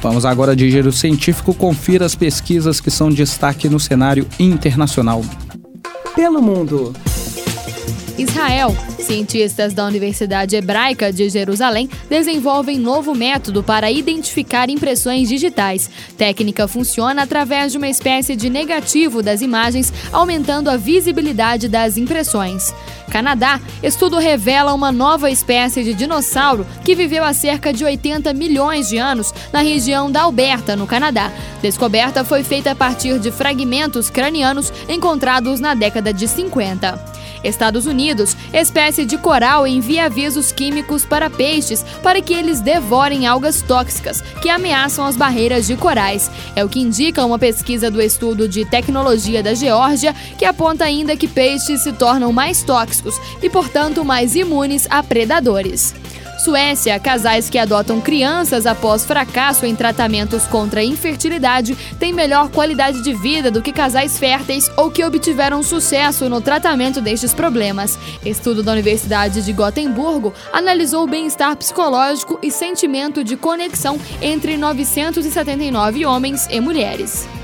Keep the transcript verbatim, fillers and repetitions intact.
Vamos agora de Giro Científico, confira as pesquisas que são destaque no cenário internacional. Pelo mundo. Israel. Cientistas da Universidade Hebraica de Jerusalém desenvolvem novo método para identificar impressões digitais. Técnica funciona através de uma espécie de negativo das imagens, aumentando a visibilidade das impressões. Canadá. Estudo revela uma nova espécie de dinossauro que viveu há cerca de oitenta milhões de anos na região da Alberta, no Canadá. Descoberta foi feita a partir de fragmentos cranianos encontrados na década de cinquenta. Estados Unidos. Espécie de coral envia avisos químicos para peixes para que eles devorem algas tóxicas que ameaçam as barreiras de corais. É o que indica uma pesquisa do Estudo de Tecnologia da Geórgia, que aponta ainda que peixes se tornam mais tóxicos e, portanto, mais imunes a predadores. Suécia. Casais que adotam crianças após fracasso em tratamentos contra a infertilidade têm melhor qualidade de vida do que casais férteis ou que obtiveram sucesso no tratamento destes problemas. Estudo da Universidade de Gotemburgo analisou o bem-estar psicológico e sentimento de conexão entre novecentos e setenta e nove homens e mulheres.